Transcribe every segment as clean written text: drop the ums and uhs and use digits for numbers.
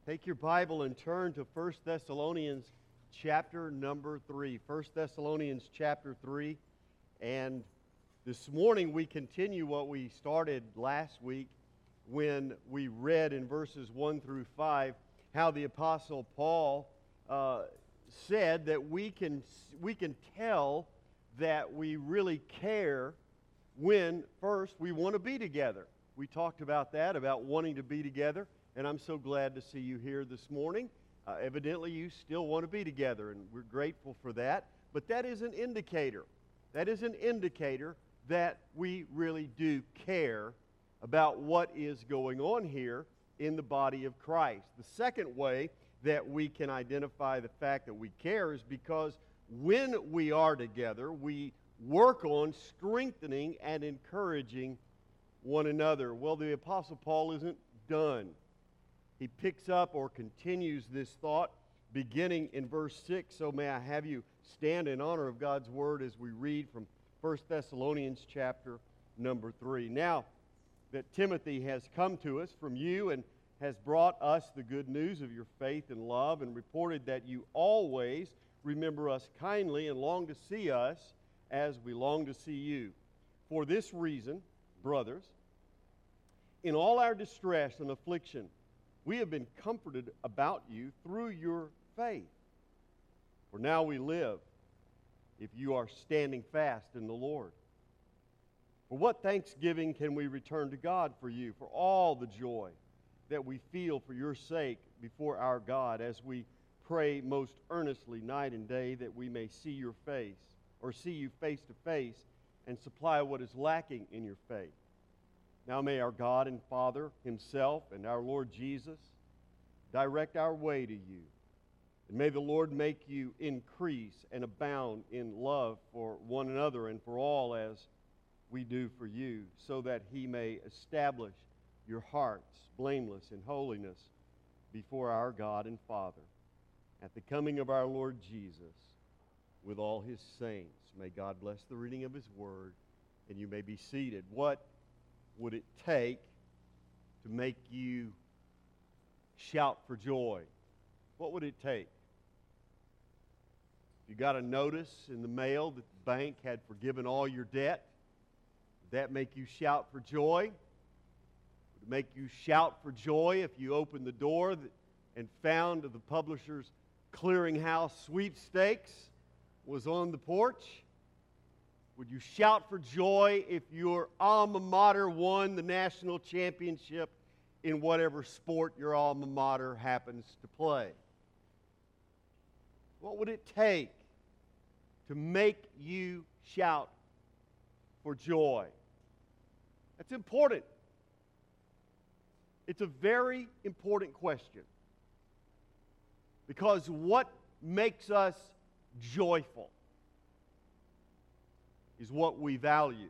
Take your Bible and turn to 1 Thessalonians chapter number 3. 1 Thessalonians chapter 3. And this morning we continue what we started last week when we read in verses 1 through 5 how the Apostle Paul said that we can tell that we really care when, first, we want to be together. We talked about that, about wanting to be together. And I'm so glad to see you here this morning. Evidently, you still want to be together, and we're grateful for that. But that is an indicator. That is an indicator that we really do care about what is going on here in the body of Christ. The second way that we can identify the fact that we care is because when we are together, we work on strengthening and encouraging one another. Well, the Apostle Paul isn't done. He picks up or continues this thought beginning in verse 6. So may I have you stand in honor of God's Word as we read from 1 Thessalonians chapter number 3. Now that Timothy has come to us from you and has brought us the good news of your faith and love and reported that you always remember us kindly and long to see us as we long to see you. For this reason, brothers, in all our distress and affliction, we have been comforted about you through your faith. For now we live, if you are standing fast in the Lord. For what thanksgiving can we return to God for you, for all the joy that we feel for your sake before our God, as we pray most earnestly night and day that we may see your face, or see you face to face, and supply what is lacking in your faith. Now may our God and Father Himself and our Lord Jesus direct our way to you. And may the Lord make you increase and abound in love for one another and for all as we do for you, so that He may establish your hearts blameless in holiness before our God and Father at the coming of our Lord Jesus with all His saints. May God bless the reading of His Word, and you may be seated. What would it take to make you shout for joy? What would it take? You got a notice in the mail that the bank had forgiven all your debt. Would that make you shout for joy? Would it make you shout for joy if you opened the door and found the Publishers Clearinghouse sweepstakes was on the porch? Would you shout for joy if your alma mater won the national championship in whatever sport your alma mater happens to play? What would it take to make you shout for joy? That's important. It's a very important question. Because what makes us joyful is what we value.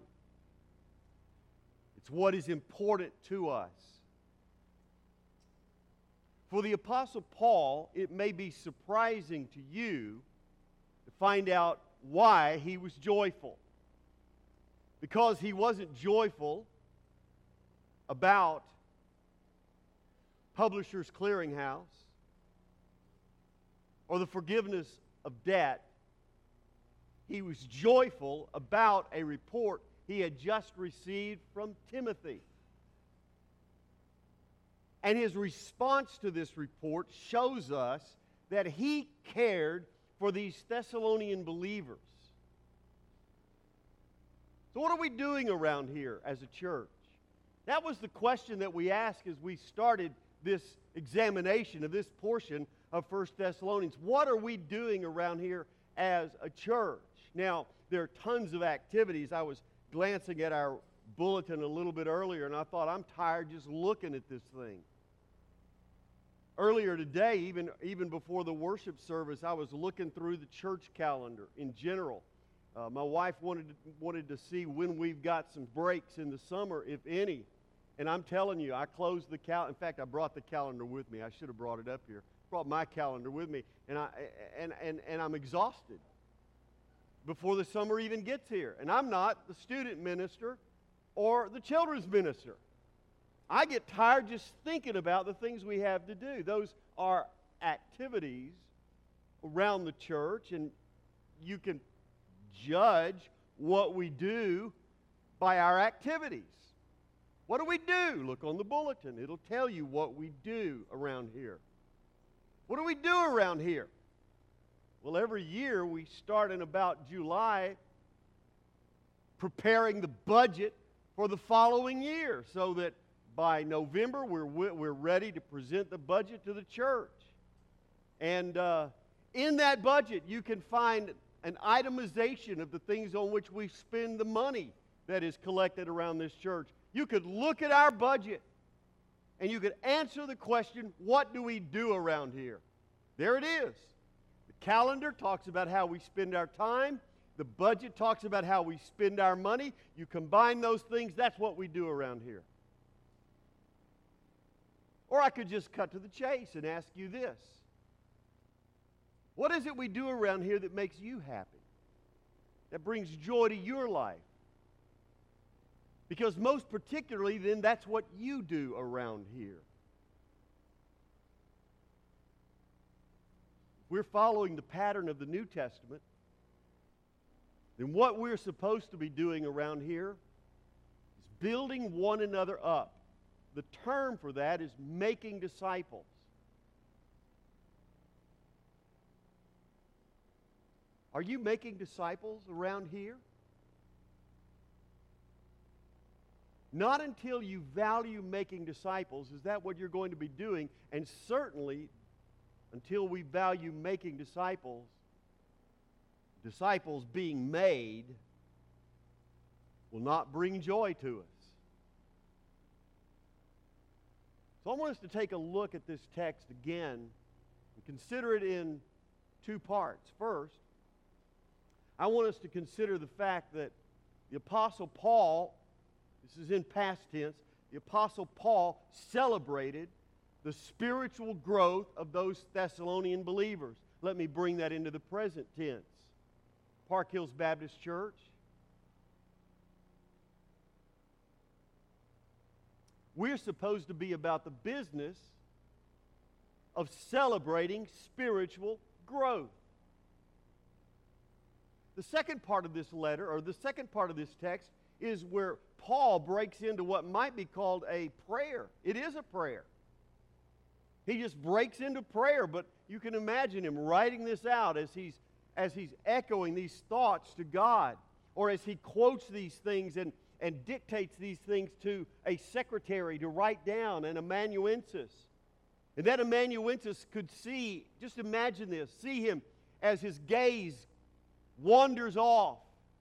It's what is important to us. For the Apostle Paul, it may be surprising to you to find out why he was joyful. Because he wasn't joyful about Publishers Clearinghouse or the forgiveness of debt. He was joyful about a report he had just received from Timothy. And his response to this report shows us that he cared for these Thessalonian believers. So what are we doing around here as a church? That was the question that we asked as we started this examination of this portion of 1 Thessalonians. What are we doing around here as a church? Now, there are tons of activities. I was glancing at our bulletin a little bit earlier, and I thought, I'm tired just looking at this thing. Earlier today, even before the worship service, I was looking through the church calendar in general. My wife wanted to see when we've got some breaks in the summer, if any. And I'm telling you, I closed the calendar. In fact, I brought the calendar with me. I should have brought it up here. Brought my calendar with me, and I'm exhausted before the summer even gets here. And I'm not the student minister or the children's minister. I get tired just thinking about the things we have to do. Those are activities around the church, and you can judge what we do by our activities. What do we do? Look on the bulletin. It'll tell you what we do around here. What do we do around here? Well, every year we start in about July preparing the budget for the following year so that by November we're ready to present the budget to the church. And in that budget you can find an itemization of the things on which we spend the money that is collected around this church. You could look at our budget and you could answer the question, what do we do around here? There it is. The calendar talks about how we spend our time. The budget talks about how we spend our money. You combine those things, that's what we do around here. Or I could just cut to the chase and ask you this. What is it we do around here that makes you happy? That brings joy to your life? Because most particularly, then, that's what you do around here. If we're following the pattern of the New Testament, then what we're supposed to be doing around here is building one another up. The term for that is making disciples. Are you making disciples around here? Not until you value making disciples is that what you're going to be doing, and certainly until we value making disciples, disciples being made will not bring joy to us. So I want us to take a look at this text again and consider it in two parts. First, I want us to consider the fact that the Apostle Paul, this is in past tense, the Apostle Paul celebrated the spiritual growth of those Thessalonian believers. Let me bring that into the present tense. Park Hills Baptist Church. We're supposed to be about the business of celebrating spiritual growth. The second part of this letter, or the second part of this text, is where Paul breaks into what might be called a prayer. It is a prayer. He just breaks into prayer, but you can imagine him writing this out as he's echoing these thoughts to God, or as he quotes these things and dictates these things to a secretary to write down, an amanuensis. And that amanuensis could see, just imagine this, see him as his gaze wanders off.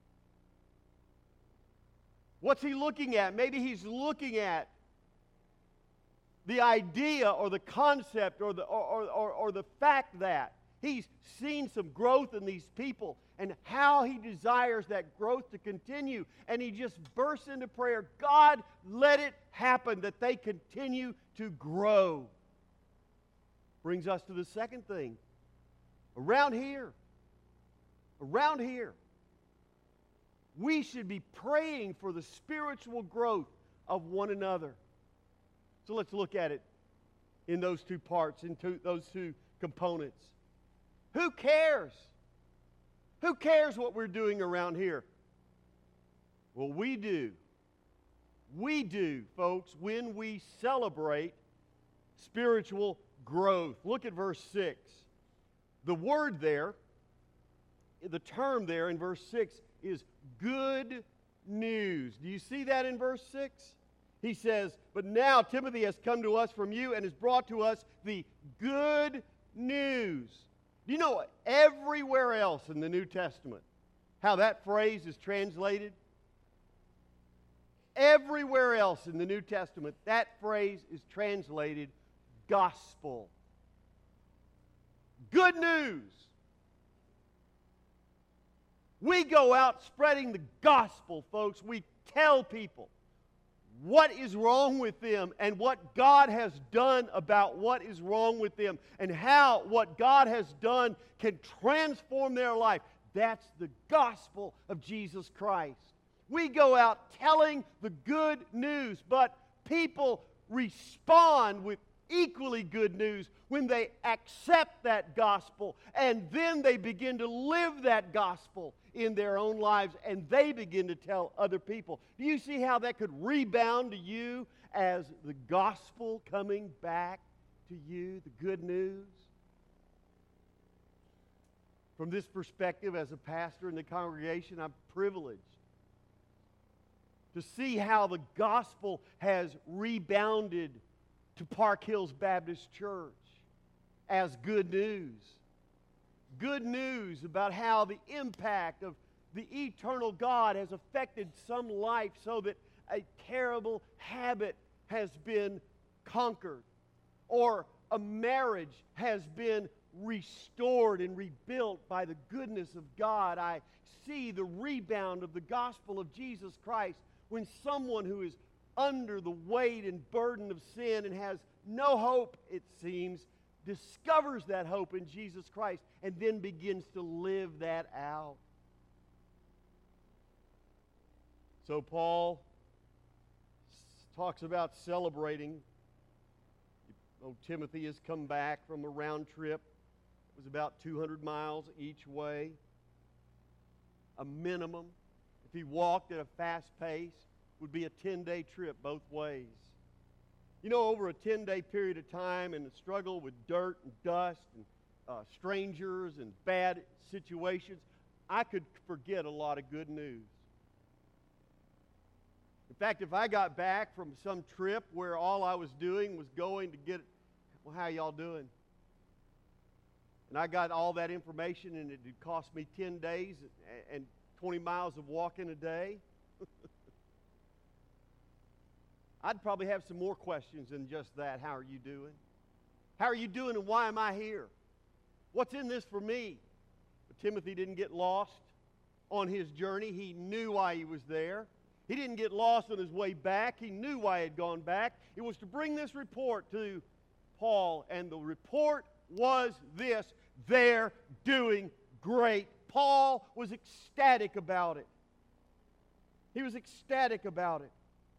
What's he looking at? Maybe he's looking at the idea or the concept or the fact that he's seen some growth in these people and how he desires that growth to continue. And he just bursts into prayer. God, let it happen that they continue to grow. Brings us to the second thing. Around here, we should be praying for the spiritual growth of one another. So let's look at it in those two parts, in those two components. Who cares? Who cares what we're doing around here? Well, we do. We do, folks, when we celebrate spiritual growth. Look at verse 6. The word there, the term there in verse 6 is good news. Do you see that in verse 6? He says, but now Timothy has come to us from you and has brought to us the good news. Do you know everywhere else in the New Testament how that phrase is translated? Everywhere else in the New Testament, that phrase is translated gospel. Good news. We go out spreading the gospel, folks. We tell people what is wrong with them and what God has done about what is wrong with them and how what God has done can transform their life. That's the gospel of Jesus Christ. We go out telling the good news, but people respond with equally good news when they accept that gospel and then they begin to live that gospel in their own lives and they begin to tell other people. Do you see how that could rebound to you as the gospel coming back to you, the good news? From this perspective, as a pastor in the congregation, I'm privileged to see how the gospel has rebounded to Park Hills Baptist Church as good news. Good news about how the impact of the eternal God has affected some life so that a terrible habit has been conquered, or a marriage has been restored and rebuilt by the goodness of God. I see the rebound of the gospel of Jesus Christ when someone who is under the weight and burden of sin and has no hope, it seems, discovers that hope in Jesus Christ and then begins to live that out. So Paul talks about celebrating. Timothy has come back from a round trip. It was about 200 miles each way, a minimum. If he walked at a fast pace, it would be a 10-day trip both ways. You know, over a 10-day period of time and the struggle with dirt and dust and strangers and bad situations, I could forget a lot of good news. In fact, if I got back from some trip where all I was doing was going to get, well, how y'all doing? And I got all that information and it would cost me 10 days and 20 miles of walking a day, I'd probably have some more questions than just that. How are you doing? How are you doing and why am I here? What's in this for me? But Timothy didn't get lost on his journey. He knew why he was there. He didn't get lost on his way back. He knew why he had gone back. It was to bring this report to Paul, and the report was this: they're doing great. Paul was ecstatic about it. He was ecstatic about it.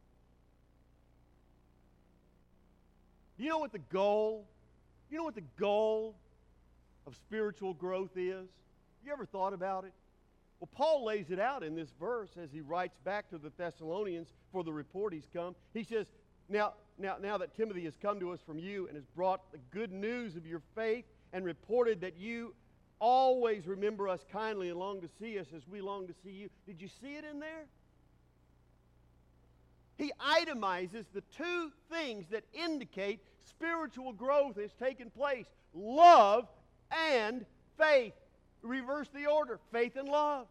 You know what the goal? You know what the goal of spiritual growth is? You ever thought about it? Well, Paul lays it out in this verse as he writes back to the Thessalonians for the report he's come. He says, now that Timothy has come to us from you and has brought the good news of your faith and reported that you always remember us kindly and long to see us as we long to see you. Did you see it in there? He itemizes the two things that indicate spiritual growth has taken place: love and faith. Reverse the order: faith and love.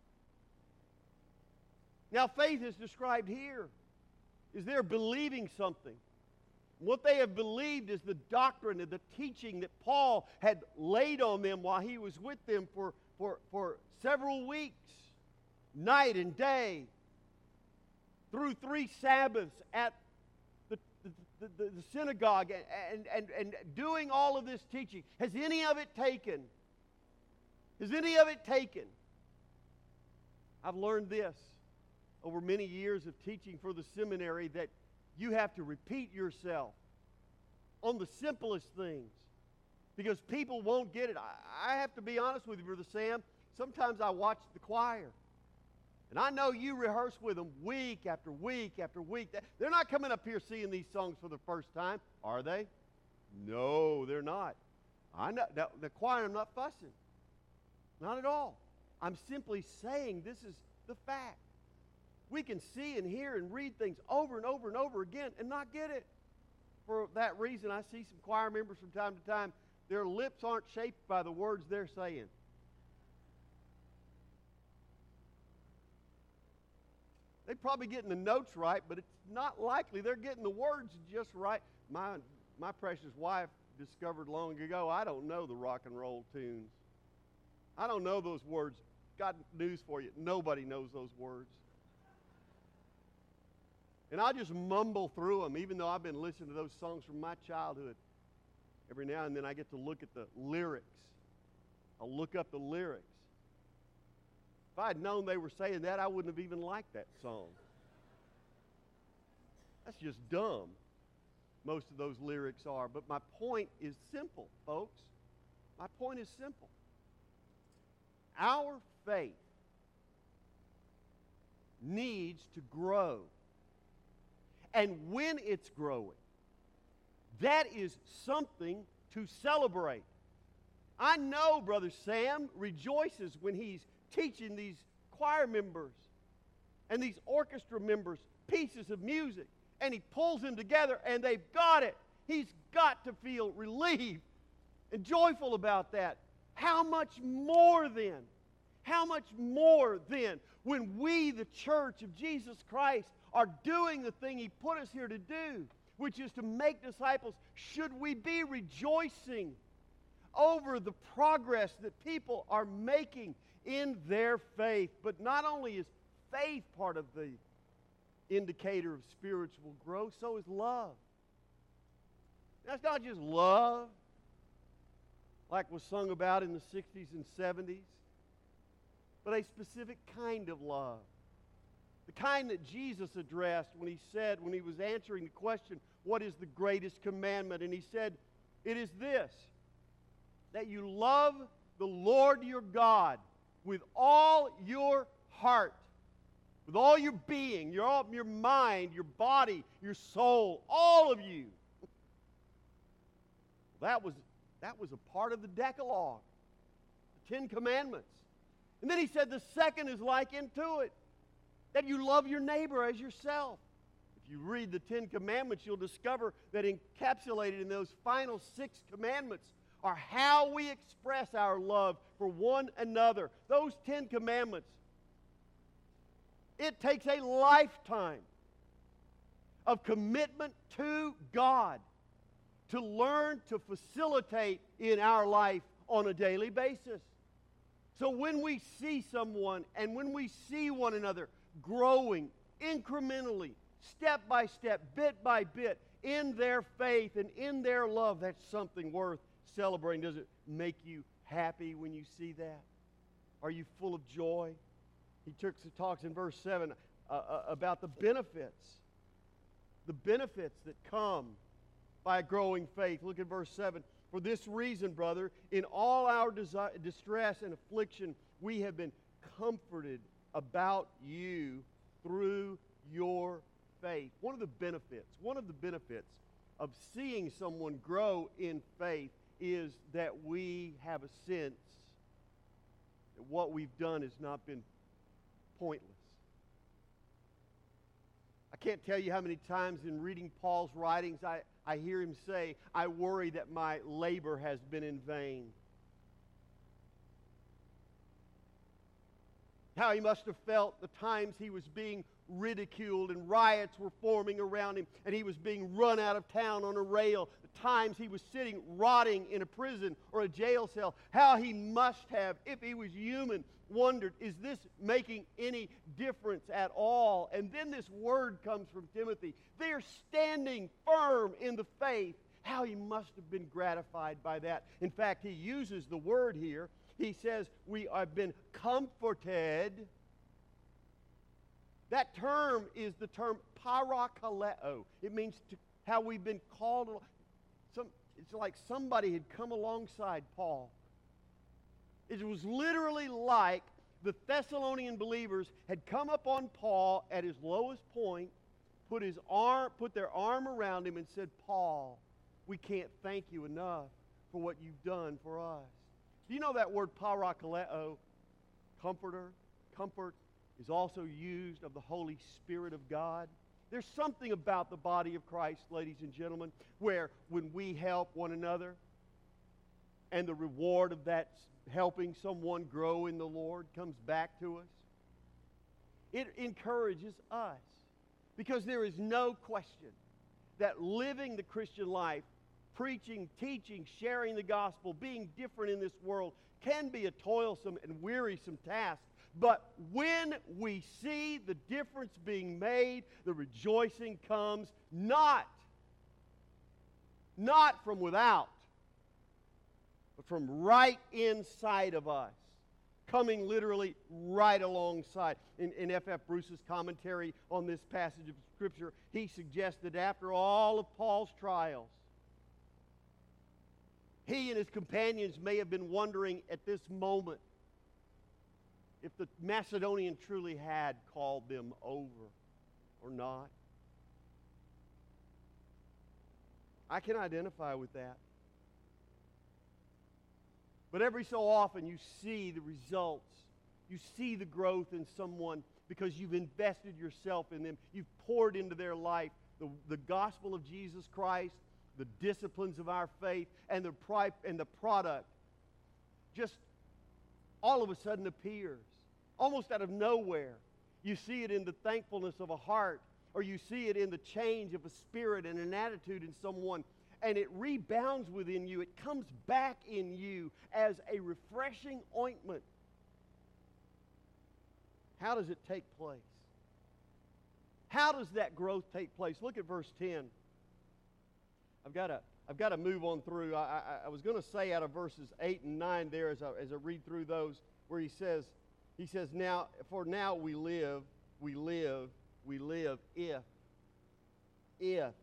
Now, faith is described here is they're believing something. What they have believed is the doctrine and the teaching that Paul had laid on them while he was with them for several weeks, night and day, through 3 Sabbaths at the synagogue and doing all of this teaching. Has any of it taken? Has any of it taken? I've learned this over many years of teaching for the seminary, that you have to repeat yourself on the simplest things because people won't get it. I have to be honest with you, Brother Sam. Sometimes I watch the choir, and I know you rehearse with them week after week after week. They're not coming up here singing these songs for the first time, are they? No, they're not. I know the choir, I'm not fussing. Not at all. I'm simply saying this is the fact. We can see and hear and read things over and over and over again and not get it. For that reason, I see some choir members from time to time, their lips aren't shaped by the words they're saying. They're probably getting the notes right, but it's not likely they're getting the words just right. My precious wife discovered long ago, I don't know the rock and roll tunes. I don't know those words. Got news for you. Nobody knows those words. And I just mumble through them, even though I've been listening to those songs from my childhood. Every now and then I get to look at the lyrics. I'll look up the lyrics. If I had known they were saying that, I wouldn't have even liked that song. That's just dumb. most of those lyrics are. But my point is simple, folks. My point is simple. Our faith needs to grow. And when it's growing, that is something to celebrate. I know Brother Sam rejoices when he's teaching these choir members and these orchestra members pieces of music, and he pulls them together and they've got it. He's got to feel relieved and joyful about that. How much more then? How much more then when we, the church of Jesus Christ, are doing the thing He put us here to do, which is to make disciples? Should we be rejoicing over the progress that people are making in their faith? But not only is faith part of the indicator of spiritual growth, so is love. That's not just love like was sung about in the 60s and 70s, but a specific kind of love. The kind that Jesus addressed when He said, when He was answering the question, what is the greatest commandment? And He said, it is this, that you love the Lord your God with all your heart, with all your being, your mind, your body, your soul, all of you. That was a part of the Decalogue, the Ten Commandments. And then He said the second is like unto it, that you love your neighbor as yourself. If you read the Ten Commandments, you'll discover that encapsulated in those final 6 commandments are how we express our love for one another. Those 10 commandments, it takes a lifetime of commitment to God to learn to facilitate in our life on a daily basis. So when we see someone and when we see one another growing incrementally, step by step, bit by bit, in their faith and in their love, that's something worth celebrating. Does it make you happy when you see that? Are you full of joy? He talks in verse 7 about the benefits that come by a growing faith. Look at verse 7. For this reason, brother, in all our distress and affliction, we have been comforted about you through your faith. One of the benefits of seeing someone grow in faith is that we have a sense that what we've done has not been pointless. I can't tell you how many times in reading Paul's writings I hear him say, I worry that my labor has been in vain. How he must have felt the times he was being ridiculed and riots were forming around him and he was being run out of town on a rail. The times he was sitting rotting in a prison or a jail cell. How he must have, if he was human, wondered, is this making any difference at all? And then this word comes from Timothy. They are standing firm in the faith. How he must have been gratified by that. In fact, he uses the word here. He says, we have been comforted. That term is the term parakaleo. It means how we've been called. It's like somebody had come alongside Paul. It was literally like the Thessalonian believers had come up on Paul at his lowest point, put their arm around him and said, Paul, we can't thank you enough for what you've done for us. Do you know that word parakaleo, comforter, comfort, is also used of the Holy Spirit of God? There's something about the body of Christ, ladies and gentlemen, where when we help one another and the reward of that helping someone grow in the Lord comes back to us, it encourages us. Because there is no question that living the Christian life, preaching, teaching, sharing the gospel, being different in this world can be a toilsome and wearisome task. But when we see the difference being made, the rejoicing comes not from without, but from right inside of us. coming literally right alongside. In F.F. Bruce's commentary on this passage of Scripture, he suggests that after all of Paul's trials, he and his companions may have been wondering at this moment if the Macedonian truly had called them over or not. I can identify with that. But every so often you see the results. You see the growth in someone because you've invested yourself in them. You've poured into their life the gospel of Jesus Christ, the disciplines of our faith, and the product just all of a sudden appears, almost out of nowhere. You see it in the thankfulness of a heart, or you see it in the change of a spirit and an attitude in someone, and it rebounds within you. It comes back in you as a refreshing ointment. How does it take place? How does that growth take place? Look at verse 10. I've got to move on through. I was going to say out of verses 8 and 9 there as I read through those, where he says, now we live if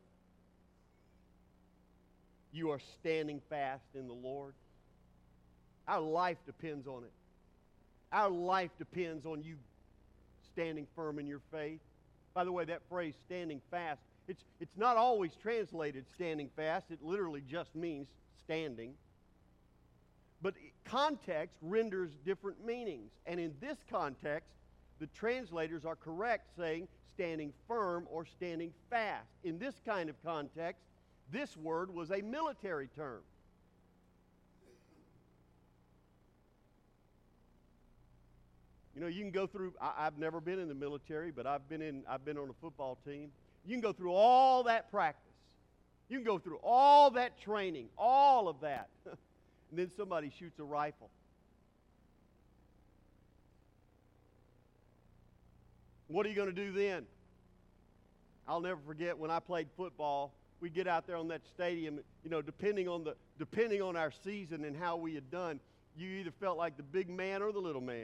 you are standing fast in the Lord. Our life depends on it. Our life depends on you standing firm in your faith. By the way, that phrase, standing fast, it's not always translated standing fast. It literally just means standing. But context renders different meanings. And in this context, the translators are correct saying standing firm or standing fast. In this kind of context, this word was a military term. You know, you can go through, I've never been in the military, but I've been on a football team. You can go through all that practice. You can go through all that training, all of that. And then somebody shoots a rifle. What are you going to do then? I'll never forget when I played football, we'd get out there on that stadium, you know, depending on our season and how we had done, you either felt like the big man or the little man.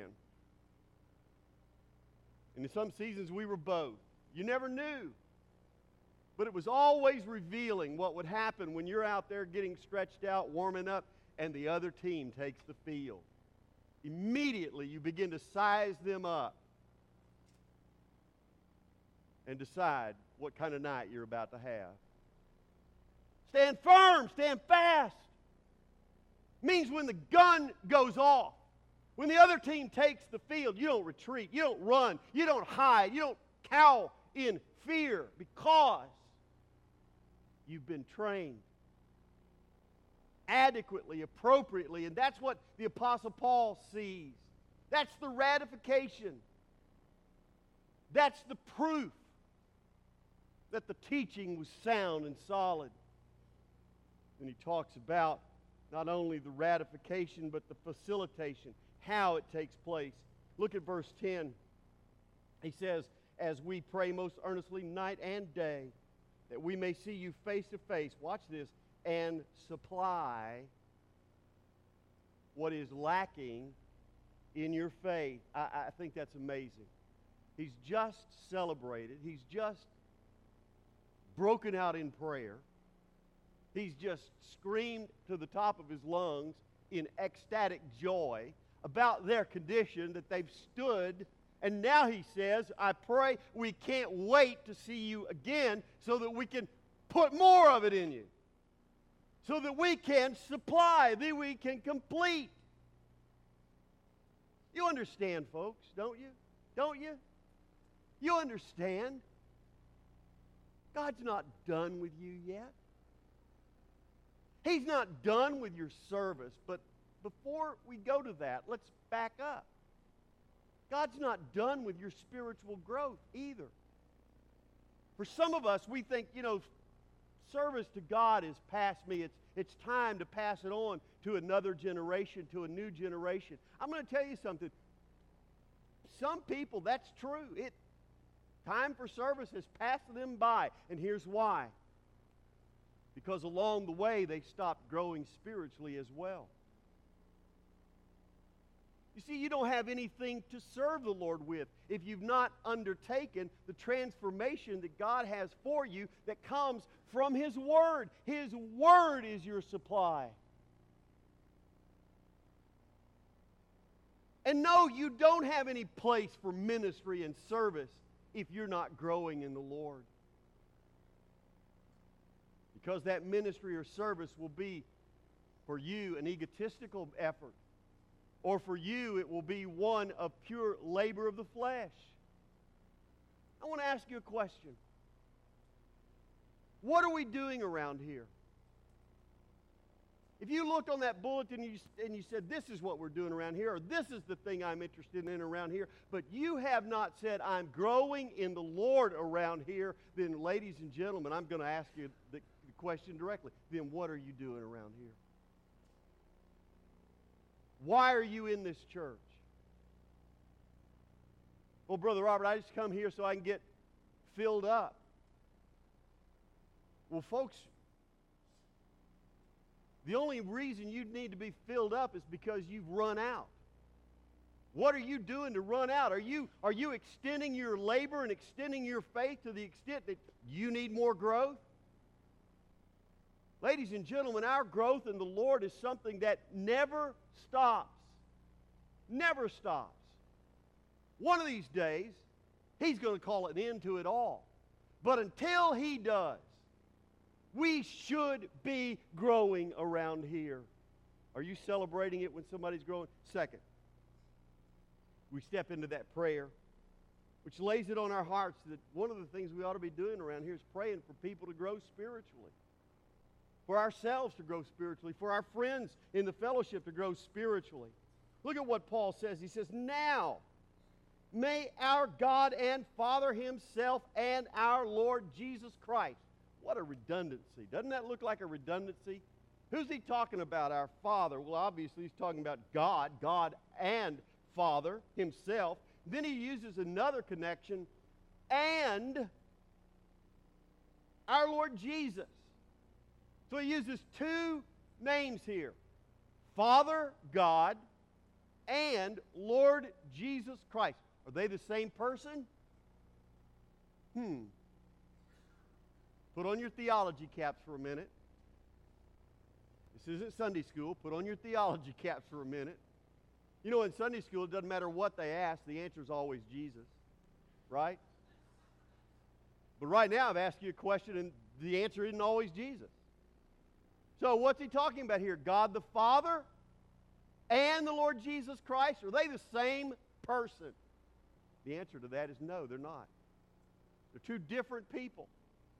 And in some seasons we were both. You never knew. But it was always revealing what would happen when you're out there getting stretched out, warming up, and the other team takes the field. Immediately you begin to size them up and decide what kind of night you're about to have. Stand firm, stand fast. Means when the gun goes off, when the other team takes the field, you don't retreat, you don't run, you don't hide, you don't cower in fear because you've been trained adequately, appropriately, and that's what the Apostle Paul sees. That's the ratification. That's the proof that the teaching was sound and solid. And he talks about not only the ratification, but the facilitation, how it takes place. Look at verse 10. He says, as we pray most earnestly night and day, that we may see you face to face, watch this, and supply what is lacking in your faith. I think that's amazing. He's just celebrated. He's just broken out in prayer. He's just screamed to the top of his lungs in ecstatic joy about their condition, that they've stood. And now he says, I pray we can't wait to see you again so that we can put more of it in you. So that we can supply, that we can complete. You understand, folks, don't you? Don't you? You understand. God's not done with you yet. He's not done with your service. But before we go to that, let's back up. God's not done with your spiritual growth either. For some of us, we think, you know, service to God is past me. It's time to pass it on to another generation, to a new generation. I'm going to tell you something. Some people, that's true. Time for service has passed them by. And here's why. Because along the way, they stopped growing spiritually as well. You see, you don't have anything to serve the Lord with if you've not undertaken the transformation that God has for you that comes from His Word. His Word is your supply. And no, you don't have any place for ministry and service if you're not growing in the Lord. Because that ministry or service will be for you an egotistical effort, or for you it will be one of pure labor of the flesh. I want to ask you a question. What are we doing around here? If you looked on that bulletin and you said, this is what we're doing around here, or this is the thing I'm interested in around here, but you have not said, I'm growing in the Lord around here, then ladies and gentlemen, I'm going to ask you the question directly. Then what are you doing around here? Why are you in this church? Well, Brother Robert, I just come here so I can get filled up. Well, folks, the only reason you need to be filled up is because you've run out. What are you doing to run out? Are you extending your labor and extending your faith to the extent that you need more growth? Ladies and gentlemen, our growth in the Lord is something that never stops. Never stops. One of these days, He's going to call an end to it all. But until He does, we should be growing around here. Are you celebrating it when somebody's growing? Second, we step into that prayer, which lays it on our hearts that one of the things we ought to be doing around here is praying for people to grow spiritually, for ourselves to grow spiritually, for our friends in the fellowship to grow spiritually. Look at what Paul says. He says, now may our God and Father Himself and our Lord Jesus Christ. What a redundancy. Doesn't that look like a redundancy? Who's he talking about? Our Father. Well, obviously he's talking about God, God and Father Himself. Then he uses another connection, and our Lord Jesus. So he uses two names here. Father God and Lord Jesus Christ. Are they the same person? Put on your theology caps for a minute. This isn't Sunday school. Put on your theology caps for a minute. You know, in Sunday school, it doesn't matter what they ask, the answer is always Jesus, right? But right now, I've asked you a question, and the answer isn't always Jesus. So what's he talking about here? God the Father and the Lord Jesus Christ? Are they the same person? The answer to that is no, they're not. They're two different people.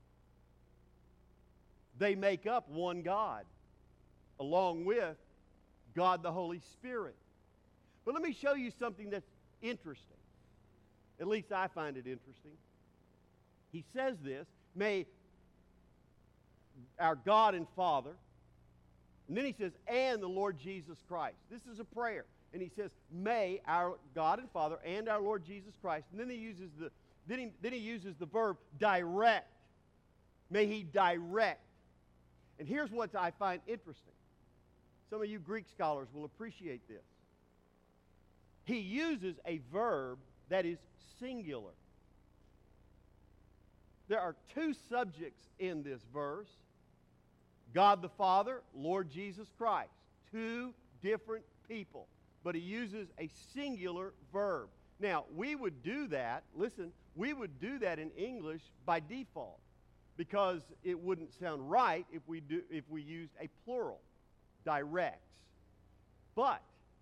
They make up one God, along with God the Holy Spirit. But let me show you something that's interesting. At least I find it interesting. He says this, may our God and Father, and then he says, and the Lord Jesus Christ. This is a prayer. And he says, may our God and Father and our Lord Jesus Christ. And then he uses the verb direct. May He direct. And here's what I find interesting. Some of you Greek scholars will appreciate this. He uses a verb that is singular. There are two subjects in this verse. God the Father, Lord Jesus Christ. Two different people. But he uses a singular verb. Now, we would do that, listen, we would do that in English by default, because it wouldn't sound right if we used a plural, directs. But,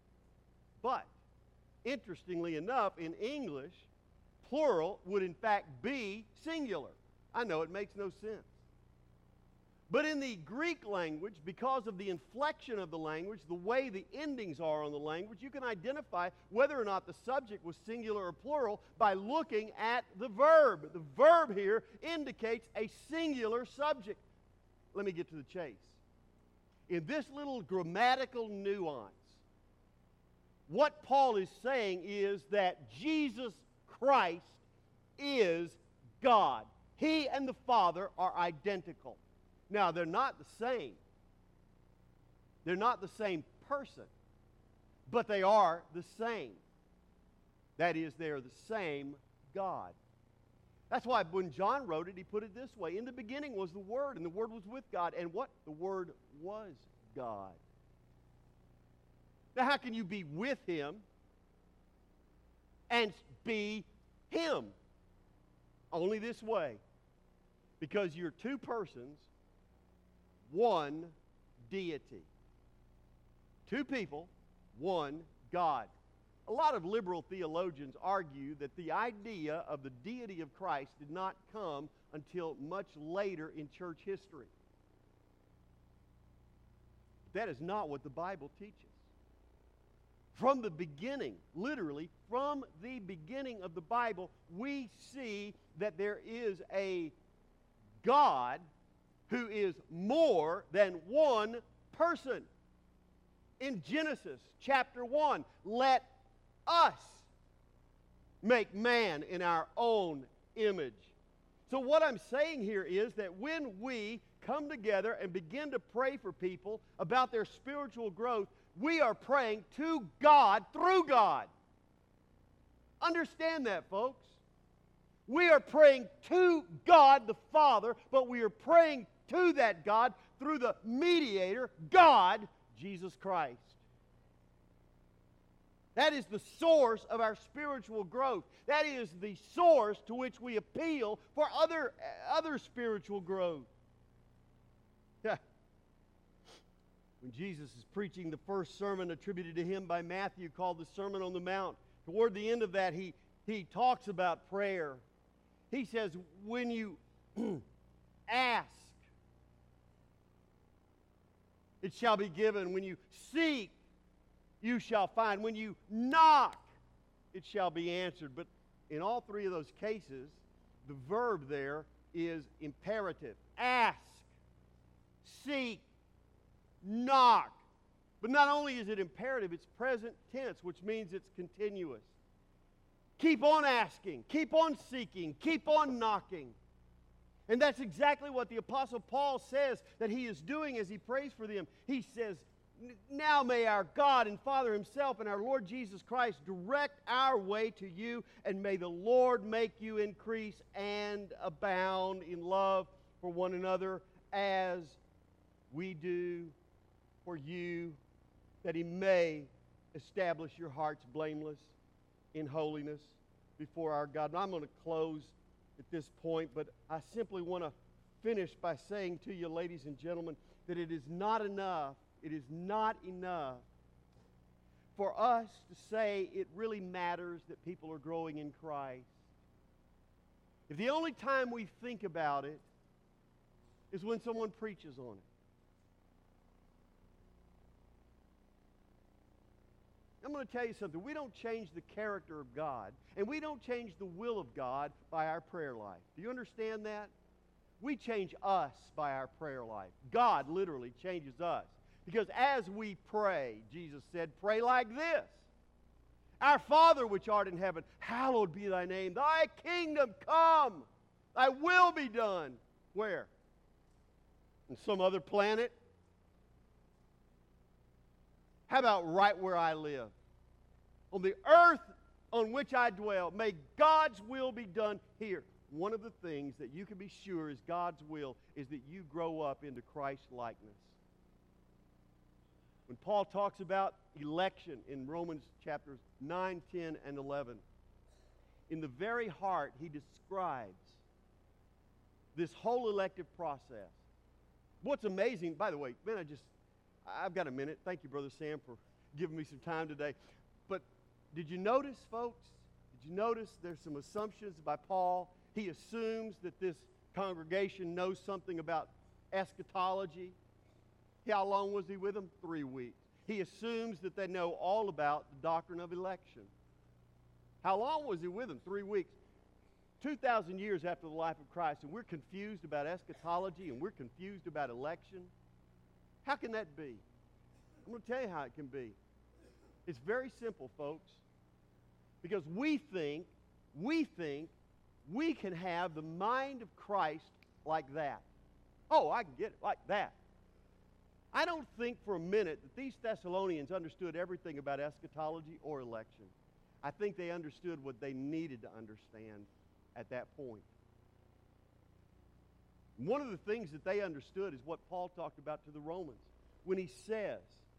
interestingly enough, in English, plural would in fact be singular. I know it makes no sense. But in the Greek language, because of the inflection of the language, the way the endings are on the language, you can identify whether or not the subject was singular or plural by looking at the verb. The verb here indicates a singular subject. Let me get to the chase. In this little grammatical nuance, what Paul is saying is that Jesus Christ is God. He and the Father are identical. Now, they're not the same. They're not the same person. but they are the same. That is, they are the same God. That's why when John wrote it, he put it this way. In the beginning was the Word, and the Word was with God. And what? The Word was God. Now, how can you be with Him and be Him? Only this way. Because you're two persons, one deity. Two people, one God. A lot of liberal theologians argue that the idea of the deity of Christ did not come until much later in church history. That is not what the Bible teaches. From the beginning, literally, from the beginning of the Bible, we see that there is a God who is more than one person. In Genesis chapter 1, let us make man in our own image. So what I'm saying here is that when we come together and begin to pray for people about their spiritual growth, we are praying to God through God. Understand that, folks. We are praying to God the Father, but we are praying to that God through the mediator, God, Jesus Christ. That is the source of our spiritual growth. That is the source to which we appeal for other spiritual growth. When Jesus is preaching the first sermon attributed to him by Matthew called the Sermon on the Mount, toward the end of that he talks about prayer. He says, when you ask, it shall be given. When you seek, you shall find. When you knock, it shall be answered. But in all three of those cases, the verb there is imperative. Ask, seek, knock. But not only is it imperative, it's present tense, which means it's continuous. Keep on asking, keep on seeking, keep on knocking. And that's exactly what the Apostle Paul says that he is doing as he prays for them. He says, now may our God and Father himself and our Lord Jesus Christ direct our way to you, and may the Lord make you increase and abound in love for one another as we do for you, that he may establish your hearts blameless in holiness before our God. Now I'm going to close at this point, but I simply want to finish by saying to you, ladies and gentlemen, that it is not enough for us to say it really matters that people are growing in Christ. If the only time we think about it is when someone preaches on it. I'm going to tell you something. We don't change the character of God, and we don't change the will of God by our prayer life. Do you understand that? We change us by our prayer life. God literally changes us. Because as we pray, Jesus said, pray like this. Our Father which art in heaven, hallowed be thy name. Thy kingdom come. Thy will be done. Where? On some other planet? How about right where I live? On the earth on which I dwell, may God's will be done here. One of the things that you can be sure is God's will is that you grow up into Christ's likeness. When Paul talks about election in Romans chapters 9, 10, and 11, in the very heart he describes this whole elective process. What's amazing, by the way, man, I've got a minute. Thank you, Brother Sam, for giving me some time today. But did you notice, folks? Did you notice there's some assumptions by Paul? He assumes that this congregation knows something about eschatology. How long was he with them? 3 weeks. He assumes that they know all about the doctrine of election. How long was he with them? 3 weeks. 2,000 years after the life of Christ, and we're confused about eschatology, and we're confused about election. How can that be? I'm going to tell you how it can be. It's very simple, folks. Because we think we can have the mind of Christ like that. Oh, I can get it like that. I don't think for a minute that these Thessalonians understood everything about eschatology or election. I think they understood what they needed to understand at that point. One of the things that they understood is what Paul talked about to the Romans when he says,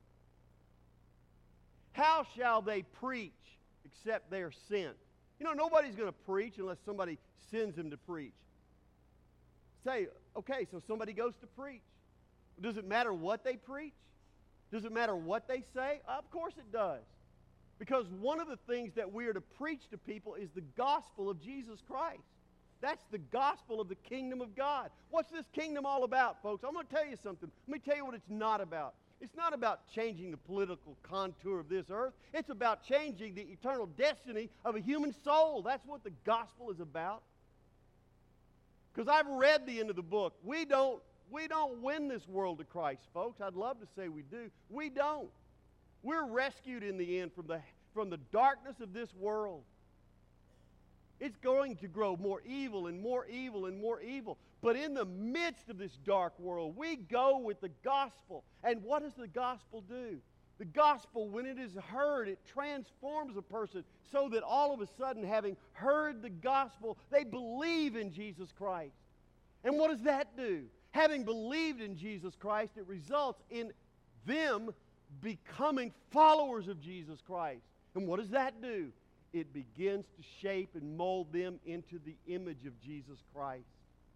how shall they preach except they are sent? You know, nobody's going to preach unless somebody sends them to preach. Say, okay, so somebody goes to preach. Does it matter what they preach? Does it matter what they say? Of course it does. Because one of the things that we are to preach to people is the gospel of Jesus Christ. That's the gospel of the kingdom of God. What's this kingdom all about, folks? I'm going to tell you something. Let me tell you what it's not about. It's not about changing the political contour of this earth. It's about changing the eternal destiny of a human soul. That's what the gospel is about. Because I've read the end of the book. We don't win this world to Christ, folks. I'd love to say we do. We don't. We're rescued in the end from the darkness of this world. It's going to grow more evil and more evil and more evil. But in the midst of this dark world, we go with the gospel. And what does the gospel do? The gospel, when it is heard, it transforms a person so that all of a sudden, having heard the gospel, they believe in Jesus Christ. And what does that do? Having believed in Jesus Christ, it results in them becoming followers of Jesus Christ. And what does that do? It begins to shape and mold them into the image of Jesus Christ.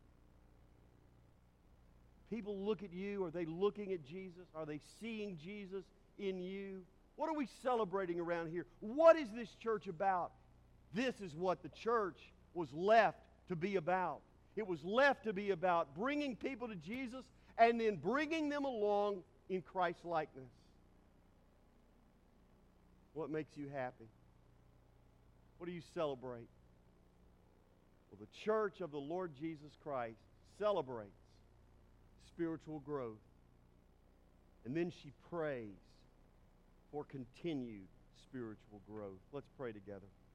People look at you. Are they looking at Jesus? Are they seeing Jesus in you? What are we celebrating around here? What is this church about? This is what the church was left to be about. It was left to be about bringing people to Jesus and then bringing them along in Christ's likeness. What makes you happy? What do you celebrate? Well, the church of the Lord Jesus Christ celebrates spiritual growth. And then she prays for continued spiritual growth. Let's pray together.